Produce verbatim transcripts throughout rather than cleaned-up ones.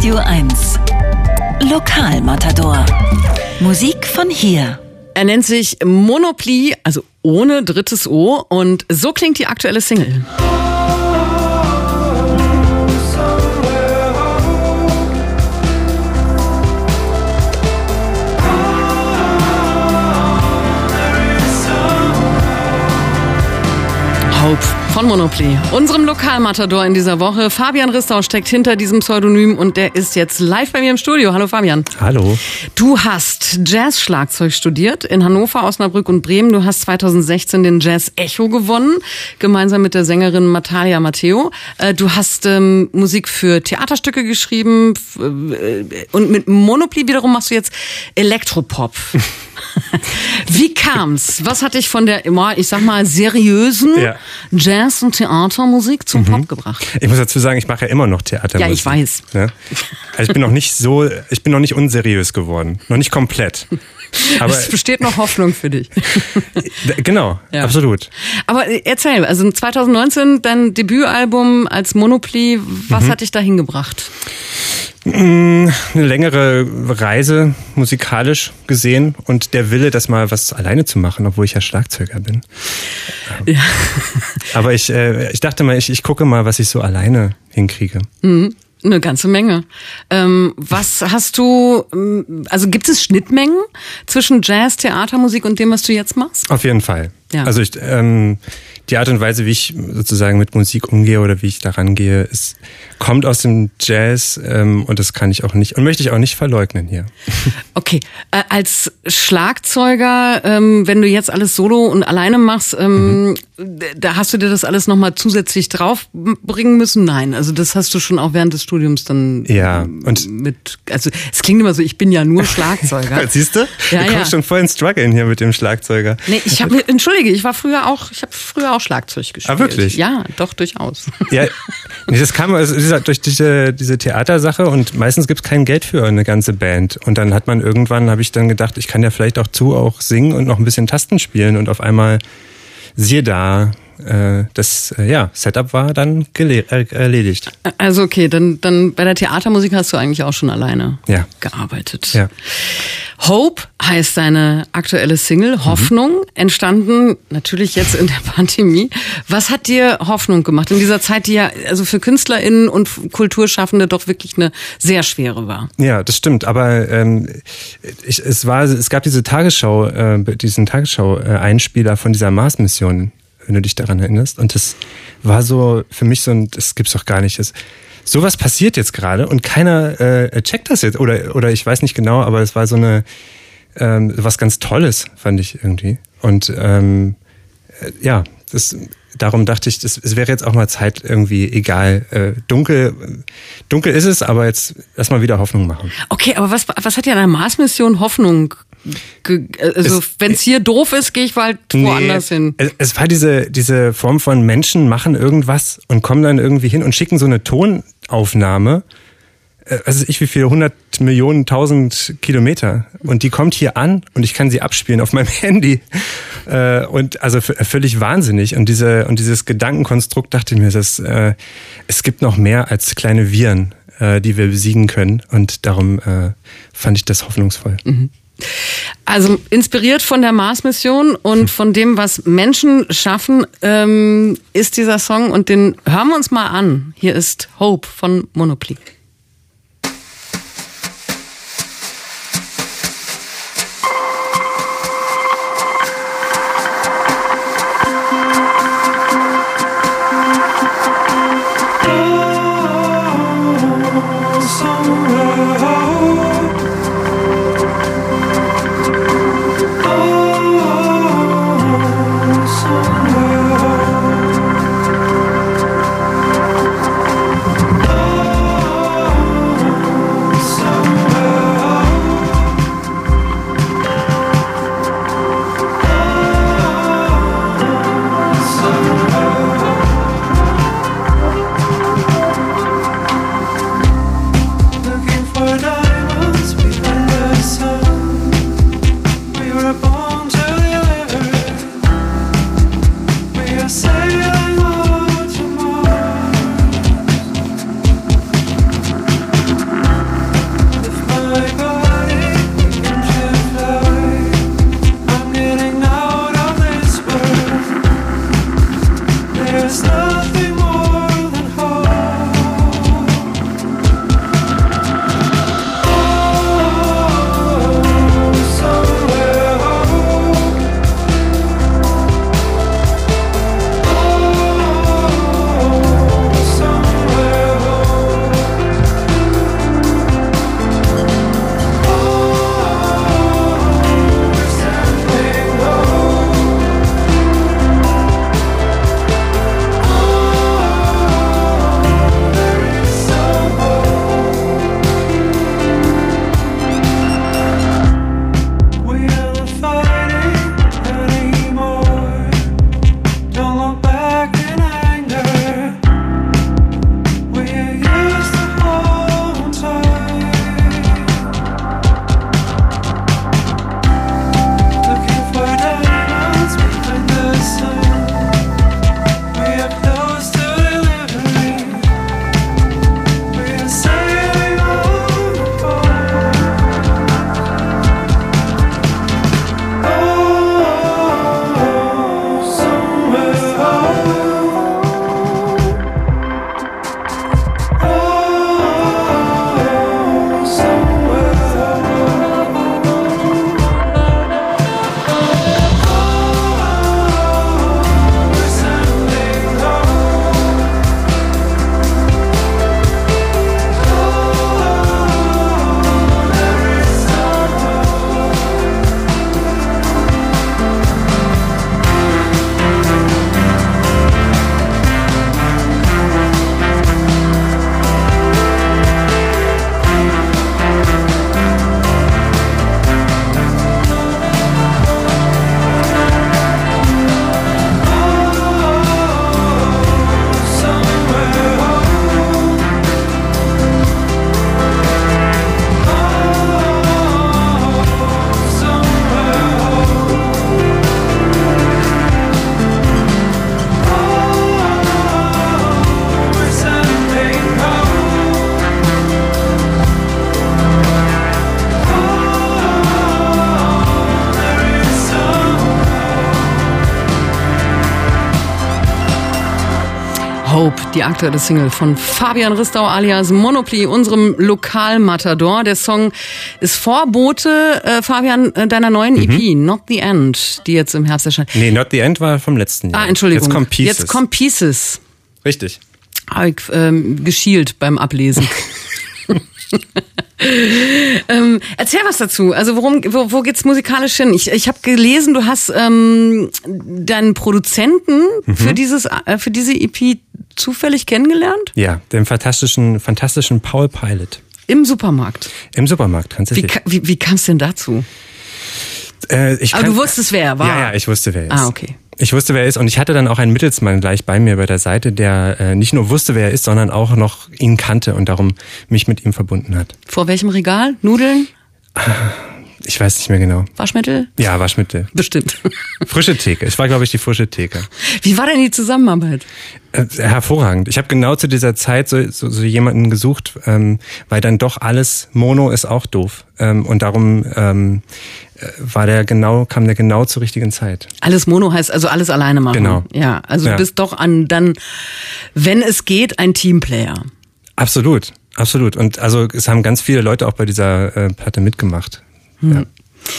Radio eins. Lokalmatador. Musik von hier. Er nennt sich Monopoly, also ohne drittes O, und so klingt die aktuelle Single. Hope von Monopoly, unserem Lokalmatador in dieser Woche. Fabian Ristau steckt hinter diesem Pseudonym und der ist jetzt live bei mir im Studio. Hallo Fabian. Hallo. Du hast Jazz-Schlagzeug studiert in Hannover, Osnabrück und Bremen. Du hast zweitausendsechzehn den Jazz Echo gewonnen, gemeinsam mit der Sängerin Natalia Matteo. Du hast ähm, Musik für Theaterstücke geschrieben und mit Monopoly wiederum machst du jetzt Elektropop. Wie kam's? Was hat dich von der immer, ich sag mal, seriösen ja. Jazz- und Theatermusik zum mhm. Pop gebracht? Ich muss dazu sagen, ich mache ja immer noch Theatermusik. Ja, ich weiß. Ne? Also ich bin noch nicht so, ich bin noch nicht unseriös geworden. Noch nicht komplett. Aber es besteht noch Hoffnung für dich. Genau, ja. Absolut. Aber erzähl, also zweitausendneunzehn dein Debütalbum als Monopoly, was mhm. hat dich dahin gebracht? Eine längere Reise musikalisch gesehen und der Wille, das mal was alleine zu machen, obwohl ich ja Schlagzeuger bin. Ja. Aber ich, äh, ich dachte mal, ich, ich gucke mal, was ich so alleine hinkriege. Mhm. Eine ganze Menge. Ähm, was hast du, also gibt es Schnittmengen zwischen Jazz, Theatermusik und dem, was du jetzt machst? Auf jeden Fall. Ja. Also ich, ähm, die Art und Weise, wie ich sozusagen mit Musik umgehe oder wie ich daran gehe, es kommt aus dem Jazz ähm, und das kann ich auch nicht und möchte ich auch nicht verleugnen hier. Okay, äh, als Schlagzeuger, ähm, wenn du jetzt alles solo und alleine machst, ähm, mhm. da hast du dir das alles nochmal zusätzlich draufbringen müssen? Nein, also das hast du schon auch während des Studiums dann ja, und mit, also es klingt immer so, ich bin ja nur Schlagzeuger. Siehst du? Ja, du kommst ja. schon voll ins Struggeln hier mit dem Schlagzeuger. Nee, ich habe, entschuldige, ich war früher auch, ich habe früher auch Schlagzeug gespielt. Ah, wirklich? Ja, doch, durchaus. Ja, nee, das kam also durch diese, diese Theatersache und meistens gibt's kein Geld für eine ganze Band. Und dann hat man irgendwann, habe ich dann gedacht, ich kann ja vielleicht auch zu auch singen und noch ein bisschen Tasten spielen und auf einmal, siehe da, das ja, Setup war dann gele- äh, erledigt. Also okay, dann, dann bei der Theatermusik hast du eigentlich auch schon alleine ja. gearbeitet. Ja. Hope heißt deine aktuelle Single, Hoffnung, mhm. entstanden natürlich jetzt in der Pandemie. Was hat dir Hoffnung gemacht in dieser Zeit, die ja also für KünstlerInnen und Kulturschaffende doch wirklich eine sehr schwere war? Ja, das stimmt, aber ähm, ich, es war, es gab diese Tagesschau, äh, diesen Tagesschau-Einspieler von dieser Mars-Mission, wenn du dich daran erinnerst. Und das war so für mich so ein, das gibt's doch gar nicht. Das, sowas passiert jetzt gerade und keiner äh, checkt das jetzt. Oder oder ich weiß nicht genau, aber es war so eine ähm, was ganz Tolles, fand ich irgendwie. Und ähm, äh, ja, das, darum dachte ich, das, es wäre jetzt auch mal Zeit irgendwie egal. Äh, dunkel, dunkel ist es, aber jetzt lass mal wieder Hoffnung machen. Okay, aber was was hat ja an der Mars-Mission Hoffnung? Also wenn es hier doof ist, gehe ich halt woanders nee, hin. Es, es war diese diese Form von Menschen machen irgendwas und kommen dann irgendwie hin und schicken so eine Tonaufnahme. Also ich wie viele hundert Millionen, tausend Kilometer und die kommt hier an und ich kann sie abspielen auf meinem Handy und also völlig wahnsinnig und diese und dieses Gedankenkonstrukt dachte ich mir, dass äh, es gibt noch mehr als kleine Viren, äh, die wir besiegen können und darum äh, fand ich das hoffnungsvoll. Mhm. Also inspiriert von der Mars-Mission und von dem, was Menschen schaffen, ähm, ist dieser Song und den hören wir uns mal an. Hier ist Hope von Monopoly. Hope, die aktuelle Single von Fabian Ristau alias Monopoly, unserem Lokalmatador. Der Song ist Vorbote, äh, Fabian, deiner neuen mhm. E P, Not the End, die jetzt im Herbst erscheint. Nee, Not the End war vom letzten Jahr. Ah, Entschuldigung. Jetzt kommt Pieces. Jetzt kommt Pieces. Richtig. Habe ich ähm, geschielt beim Ablesen. ähm, erzähl was dazu. Also worum, wo, wo geht's musikalisch hin? Ich, ich habe gelesen, du hast ähm, deinen Produzenten mhm. für dieses, äh, für diese E P zufällig kennengelernt? Ja, den fantastischen, fantastischen Paul Pilot. Im Supermarkt. Im Supermarkt, tatsächlich. Wie, wie, wie kam es denn dazu? Äh, ich Aber kann, du wusstest, wer er war? Ja, ja, ich wusste, wer er ist. Ah, okay. Ich wusste, wer er ist, und ich hatte dann auch einen Mittelsmann gleich bei mir bei der Seite, der äh, nicht nur wusste, wer er ist, sondern auch noch ihn kannte und darum mich mit ihm verbunden hat. Vor welchem Regal? Nudeln? Ich weiß nicht mehr genau. Waschmittel? Ja, Waschmittel. Bestimmt. Frische Theke. Ich war, glaube ich, die frische Theke. Wie war denn die Zusammenarbeit? Äh, hervorragend. Ich habe genau zu dieser Zeit so, so, so jemanden gesucht, ähm, weil dann doch alles Mono ist auch doof. Ähm, und darum ähm, war der genau, kam der genau zur richtigen Zeit. Alles Mono heißt also alles alleine machen. Genau. Ja, also ja. du bist doch an dann, wenn es geht, ein Teamplayer. Absolut, absolut. Und also es haben ganz viele Leute auch bei dieser äh, Platte mitgemacht. Hm. Ja.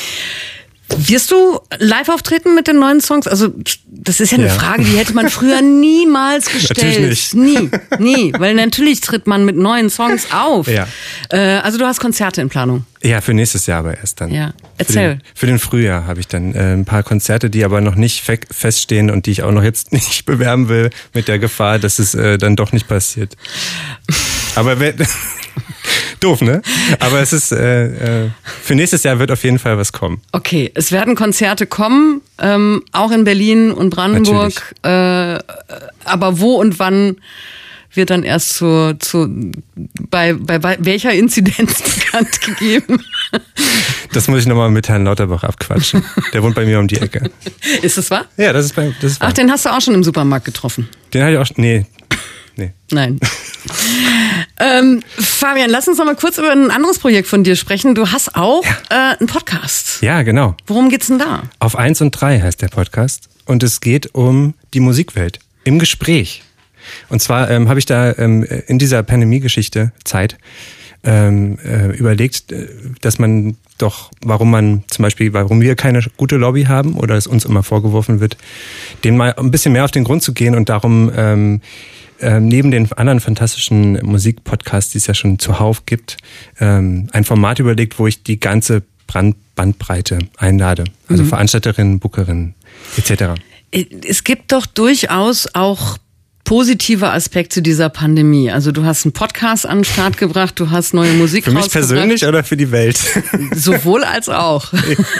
Wirst du live auftreten mit den neuen Songs? Also das ist ja eine ja. Frage, die hätte man früher niemals gestellt. Natürlich nicht. Nie, nie. Weil natürlich tritt man mit neuen Songs auf. Ja. Äh, also du hast Konzerte in Planung. Ja, für nächstes Jahr aber erst dann. Ja, erzähl. Für den, für den Frühjahr habe ich dann äh, ein paar Konzerte, die aber noch nicht fe- feststehen und die ich auch noch jetzt nicht bewerben will, mit der Gefahr, dass es äh, dann doch nicht passiert. Aber wer... Doof, ne? Aber es ist äh, äh, für nächstes Jahr wird auf jeden Fall was kommen. Okay, es werden Konzerte kommen, ähm, auch in Berlin und Brandenburg. Äh, aber wo und wann wird dann erst zu, zu bei, bei, bei welcher Inzidenz bekannt gegeben? Das muss ich nochmal mit Herrn Lauterbach abquatschen. Der wohnt bei mir um die Ecke. Ist das wahr? Ja, das ist bei das ist wahr. Ach, den hast du auch schon im Supermarkt getroffen? Den hatte ich auch. Nee. Nee. Nein. ähm, Fabian, lass uns noch mal kurz über ein anderes Projekt von dir sprechen. Du hast auch ja. äh, einen Podcast. Ja, genau. Worum geht's denn da? Auf eins und drei heißt der Podcast. Und es geht um die Musikwelt im Gespräch. Und zwar ähm, habe ich da ähm, in dieser Pandemie-Geschichte Zeit ähm, äh, überlegt, dass man doch, warum man zum Beispiel, warum wir keine gute Lobby haben oder es uns immer vorgeworfen wird, denen mal ein bisschen mehr auf den Grund zu gehen und darum ähm, ähm, neben den anderen fantastischen Musikpodcasts, die es ja schon zuhauf gibt, ähm, ein Format überlegt, wo ich die ganze Brand- Bandbreite einlade. Also mhm. Veranstalterinnen, Bookerinnen et cetera. Es gibt doch durchaus auch positive Aspekte dieser Pandemie. Also du hast einen Podcast an den Start gebracht, du hast neue Musik rausgebracht. Für mich persönlich oder für die Welt? Sowohl als auch.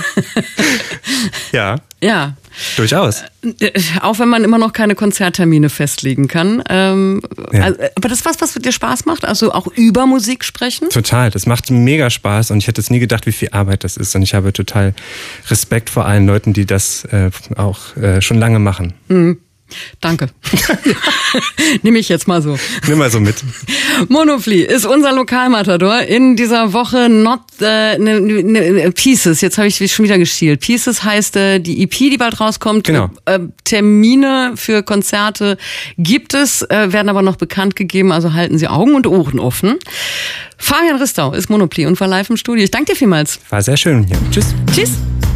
Ja. Ja. Durchaus. Auch wenn man immer noch keine Konzerttermine festlegen kann. Ähm, ja. also, aber das ist was, was dir Spaß macht? Also auch über Musik sprechen? Total. Das macht mega Spaß und ich hätte es nie gedacht, wie viel Arbeit das ist. Und ich habe total Respekt vor allen Leuten, die das äh, auch äh, schon lange machen. Mhm. Danke. Nehme ich jetzt mal so. Nimm mal so mit. Monopoly ist unser Lokalmatador in dieser Woche. Not äh, ne, ne, Pieces. Jetzt habe ich schon wieder geschielt. Pieces heißt äh, die E P, die bald rauskommt. Genau. Äh, Termine für Konzerte gibt es, äh, werden aber noch bekannt gegeben. Also halten Sie Augen und Ohren offen. Fabian Ristau ist Monopoly und war live im Studio. Ich danke dir vielmals. War sehr schön hier. Tschüss. Tschüss.